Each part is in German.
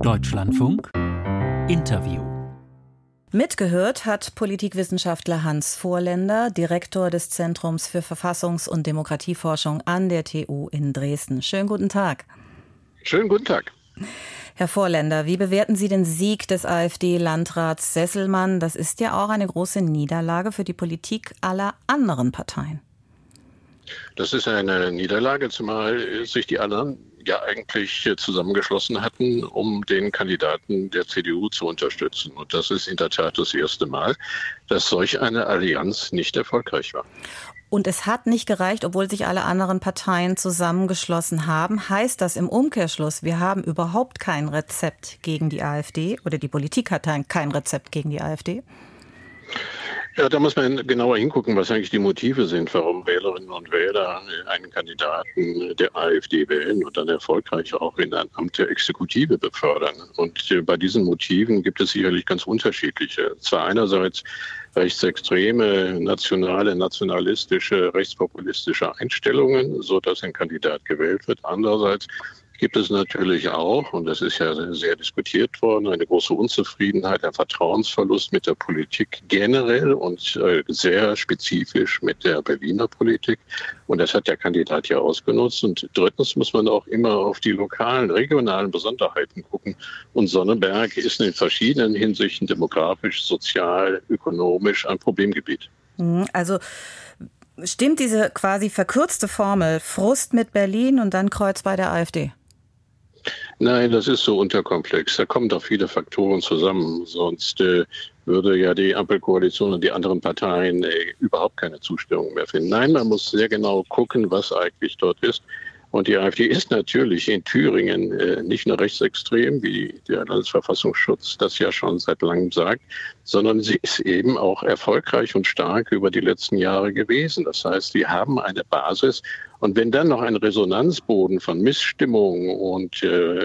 Deutschlandfunk Interview. Mitgehört hat Politikwissenschaftler Hans Vorländer, Direktor des Zentrums für Verfassungs- und Demokratieforschung an der TU in Dresden. Schönen guten Tag. Schönen guten Tag. Herr Vorländer, wie bewerten Sie den Sieg des AfD-Landrats Sesselmann? Das ist ja auch eine große Niederlage für die Politik aller anderen Parteien. Das ist eine Niederlage, zumal sich die anderen ja eigentlich zusammengeschlossen hatten, um den Kandidaten der CDU zu unterstützen. Und das ist in der Tat das erste Mal, dass solch eine Allianz nicht erfolgreich war. Und es hat nicht gereicht, obwohl sich alle anderen Parteien zusammengeschlossen haben. Heißt das im Umkehrschluss, wir haben überhaupt kein Rezept gegen die AfD oder die Politik hat kein Rezept gegen die AfD? Ja, da muss man genauer hingucken, was eigentlich die Motive sind, warum Wählerinnen und Wähler einen Kandidaten der AfD wählen und dann erfolgreich auch in ein Amt der Exekutive befördern. Und bei diesen Motiven gibt es sicherlich ganz unterschiedliche. Zwar einerseits rechtsextreme, nationalistische, rechtspopulistische Einstellungen, so dass ein Kandidat gewählt wird. Andererseits gibt es natürlich auch, und das ist ja sehr diskutiert worden, eine große Unzufriedenheit, ein Vertrauensverlust mit der Politik generell und sehr spezifisch mit der Berliner Politik. Und das hat der Kandidat ja ausgenutzt. Und drittens muss man auch immer auf die lokalen, regionalen Besonderheiten gucken. Und Sonneberg ist in verschiedenen Hinsichten demografisch, sozial, ökonomisch ein Problemgebiet. Also stimmt diese quasi verkürzte Formel Frust mit Berlin und dann Kreuz bei der AfD? Nein, das ist so unterkomplex. Da kommen doch viele Faktoren zusammen. Sonst würde ja die Ampelkoalition und die anderen Parteien überhaupt keine Zustimmung mehr finden. Nein, man muss sehr genau gucken, was eigentlich dort ist. Und die AfD ist natürlich in Thüringen nicht nur rechtsextrem, wie der Landesverfassungsschutz das ja schon seit langem sagt, sondern sie ist eben auch erfolgreich und stark über die letzten Jahre gewesen. Das heißt, sie haben eine Basis. Und wenn dann noch ein Resonanzboden von Missstimmung und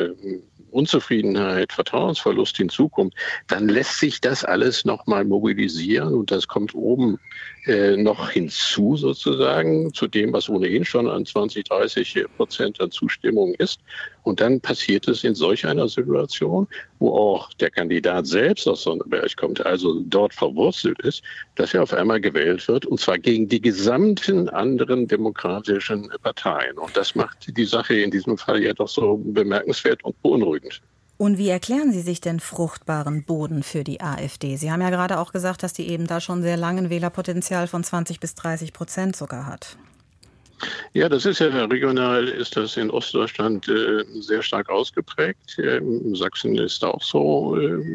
Unzufriedenheit, Vertrauensverlust hinzukommt, dann lässt sich das alles nochmal mobilisieren und das kommt oben noch hinzu sozusagen zu dem, was ohnehin schon an 20-30% an Zustimmung ist. Und dann passiert es in solch einer Situation, wo auch der Kandidat selbst aus Sonneberg kommt, also dort verwurzelt ist, dass er auf einmal gewählt wird und zwar gegen die gesamten anderen demokratischen Parteien. Und das macht die Sache in diesem Fall ja doch so bemerkenswert und beunruhigend. Und wie erklären Sie sich denn fruchtbaren Boden für die AfD? Sie haben ja gerade auch gesagt, dass die eben da schon sehr lange ein Wählerpotenzial von 20-30% sogar hat. Ja, das ist ja regional, ist das in Ostdeutschland sehr stark ausgeprägt. Sachsen ist auch so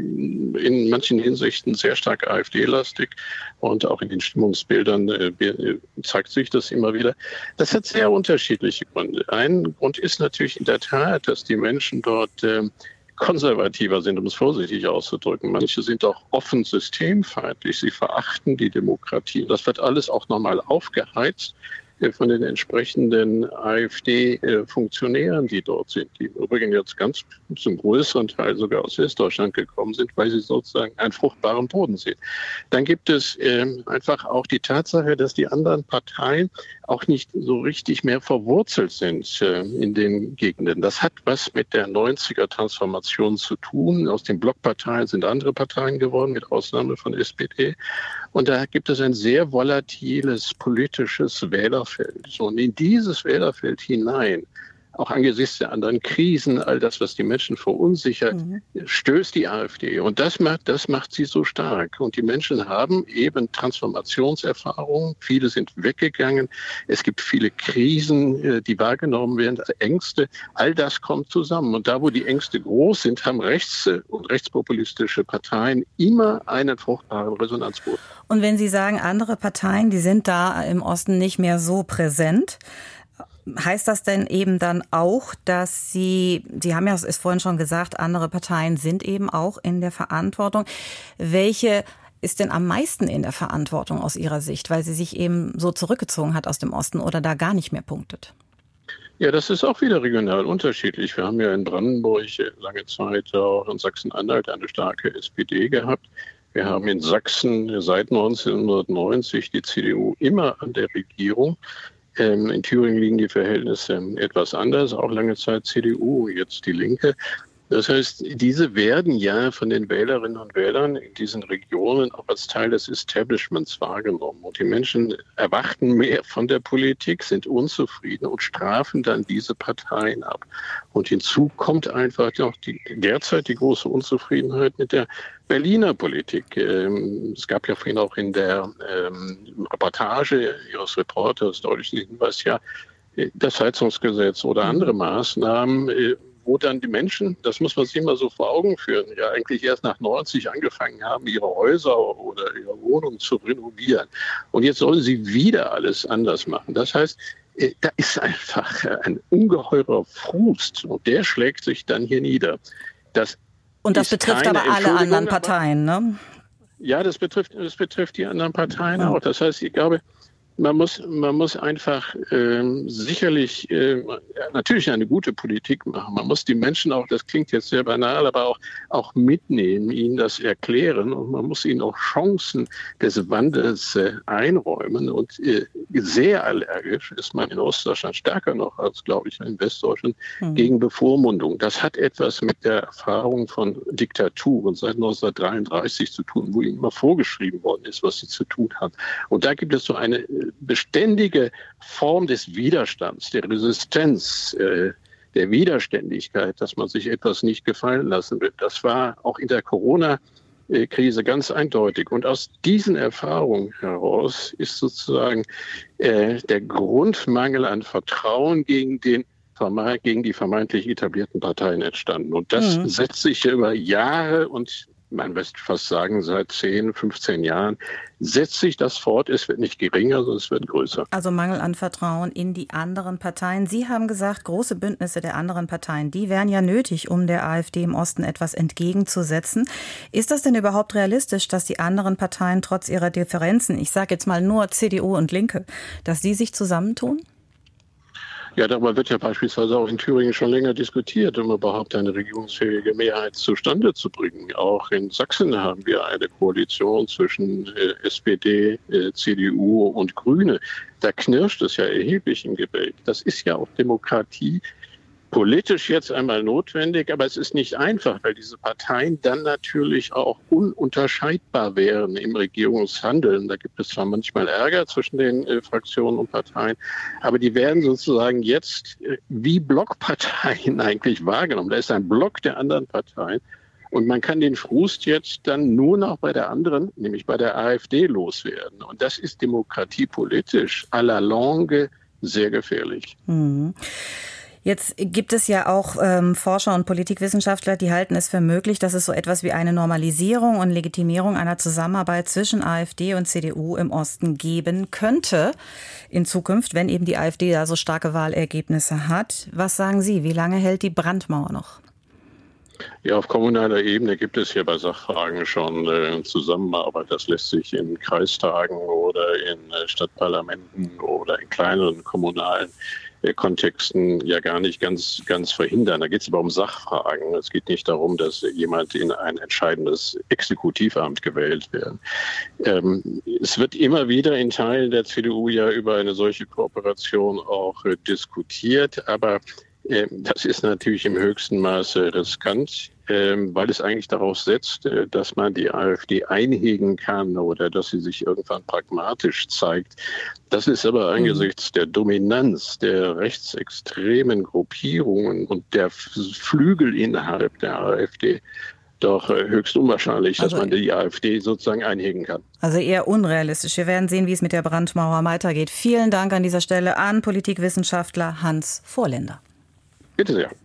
in manchen Hinsichten sehr stark AfD-lastig und auch in den Stimmungsbildern zeigt sich das immer wieder. Das hat sehr unterschiedliche Gründe. Ein Grund ist natürlich in der Tat, dass die Menschen dort konservativer sind, um es vorsichtig auszudrücken. Manche sind auch offen systemfeindlich. Sie verachten die Demokratie. Das wird alles auch nochmal aufgeheizt von den entsprechenden AfD-Funktionären, die dort sind, die übrigens jetzt ganz zum größeren Teil sogar aus Westdeutschland gekommen sind, weil sie sozusagen einen fruchtbaren Boden sehen. Dann gibt es einfach auch die Tatsache, dass die anderen Parteien auch nicht so richtig mehr verwurzelt sind in den Gegenden. Das hat was mit der 90er-Transformation zu tun. Aus den Blockparteien sind andere Parteien geworden, mit Ausnahme von SPD. Und da gibt es ein sehr volatiles politisches Wählerfeld. Und in dieses Wählerfeld hinein, auch angesichts der anderen Krisen, all das, was die Menschen verunsichert, stößt die AfD. Und das macht sie so stark. Und die Menschen haben eben Transformationserfahrungen. Viele sind weggegangen. Es gibt viele Krisen, die wahrgenommen werden, also Ängste. All das kommt zusammen. Und da, wo die Ängste groß sind, haben rechts- und rechtspopulistische Parteien immer einen fruchtbaren Resonanzboden. Und wenn Sie sagen, andere Parteien, die sind da im Osten nicht mehr so präsent, heißt das denn eben dann auch, dass Sie haben ja es vorhin schon gesagt, andere Parteien sind eben auch in der Verantwortung. Welche ist denn am meisten in der Verantwortung aus Ihrer Sicht, weil sie sich eben so zurückgezogen hat aus dem Osten oder da gar nicht mehr punktet? Ja, das ist auch wieder regional unterschiedlich. Wir haben ja in Brandenburg lange Zeit, auch in Sachsen-Anhalt, eine starke SPD gehabt. Wir haben in Sachsen seit 1990 die CDU immer an der Regierung. In Thüringen liegen die Verhältnisse etwas anders, auch lange Zeit CDU, jetzt die Linke. Das heißt, diese werden ja von den Wählerinnen und Wählern in diesen Regionen auch als Teil des Establishments wahrgenommen. Und die Menschen erwarten mehr von der Politik, sind unzufrieden und strafen dann diese Parteien ab. Und hinzu kommt einfach noch derzeit die große Unzufriedenheit mit der Berliner Politik. Es gab ja vorhin auch in der Reportage Ihres Reporters deutlichen Hinweis, ja, das Heizungsgesetz oder andere Maßnahmen, wo dann die Menschen, das muss man sich immer so vor Augen führen, ja eigentlich erst nach 90 angefangen haben, ihre Häuser oder ihre Wohnungen zu renovieren. Und jetzt sollen sie wieder alles anders machen. Das heißt, da ist einfach ein ungeheurer Frust und der schlägt sich dann hier nieder. Das betrifft aber alle anderen Parteien, ne? Ja, das betrifft die anderen Parteien auch. Das heißt, ich glaube, man muss einfach sicherlich natürlich eine gute Politik machen. Man muss die Menschen auch, das klingt jetzt sehr banal, aber auch mitnehmen, ihnen das erklären und man muss ihnen auch Chancen des Wandels einräumen. Und sehr allergisch ist man in Ostdeutschland stärker noch als, glaube ich, in Westdeutschland gegen Bevormundung. Das hat etwas mit der Erfahrung von Diktaturen seit 1933 zu tun, wo ihnen immer vorgeschrieben worden ist, was sie zu tun haben. Und da gibt es so eine beständige Form des Widerstands, der Resistenz, der Widerständigkeit, dass man sich etwas nicht gefallen lassen will. Das war auch in der Corona-Krise ganz eindeutig. Und aus diesen Erfahrungen heraus ist sozusagen der Grundmangel an Vertrauen gegen die vermeintlich etablierten Parteien entstanden. Und das setzt sich über Jahre und man wird fast sagen, seit 10, 15 Jahren setzt sich das fort. Es wird nicht geringer, sondern es wird größer. Also Mangel an Vertrauen in die anderen Parteien. Sie haben gesagt, große Bündnisse der anderen Parteien, die wären ja nötig, um der AfD im Osten etwas entgegenzusetzen. Ist das denn überhaupt realistisch, dass die anderen Parteien trotz ihrer Differenzen, ich sage jetzt mal nur CDU und Linke, dass die sich zusammentun? Ja, darüber wird ja beispielsweise auch in Thüringen schon länger diskutiert, um überhaupt eine regierungsfähige Mehrheit zustande zu bringen. Auch in Sachsen haben wir eine Koalition zwischen SPD, CDU und Grüne. Da knirscht es ja erheblich im Gebälk. Das ist ja auch Demokratie. Politisch jetzt einmal notwendig, aber es ist nicht einfach, weil diese Parteien dann natürlich auch ununterscheidbar wären im Regierungshandeln. Da gibt es zwar manchmal Ärger zwischen den Fraktionen und Parteien, aber die werden sozusagen jetzt wie Blockparteien eigentlich wahrgenommen. Da ist ein Block der anderen Parteien und man kann den Frust jetzt dann nur noch bei der anderen, nämlich bei der AfD, loswerden. Und das ist demokratiepolitisch à la longue sehr gefährlich. Jetzt gibt es ja auch Forscher und Politikwissenschaftler, die halten es für möglich, dass es so etwas wie eine Normalisierung und Legitimierung einer Zusammenarbeit zwischen AfD und CDU im Osten geben könnte in Zukunft, wenn eben die AfD da so starke Wahlergebnisse hat. Was sagen Sie? Wie lange hält die Brandmauer noch? Ja, auf kommunaler Ebene gibt es hier bei Sachfragen schon Zusammenarbeit. Das lässt sich in Kreistagen oder in Stadtparlamenten oder in kleineren kommunalen Kontexten ja gar nicht ganz verhindern. Da geht es aber um Sachfragen. Es geht nicht darum, dass jemand in ein entscheidendes Exekutivamt gewählt wird. Es wird immer wieder in Teilen der CDU ja über eine solche Kooperation auch diskutiert, aber das ist natürlich im höchsten Maße riskant, weil es eigentlich darauf setzt, dass man die AfD einhegen kann oder dass sie sich irgendwann pragmatisch zeigt. Das ist aber angesichts der Dominanz der rechtsextremen Gruppierungen und der Flügel innerhalb der AfD doch höchst unwahrscheinlich, dass man die AfD sozusagen einhegen kann. Also eher unrealistisch. Wir werden sehen, wie es mit der Brandmauer weitergeht. Vielen Dank an dieser Stelle an Politikwissenschaftler Hans Vorländer. Bitte sehr.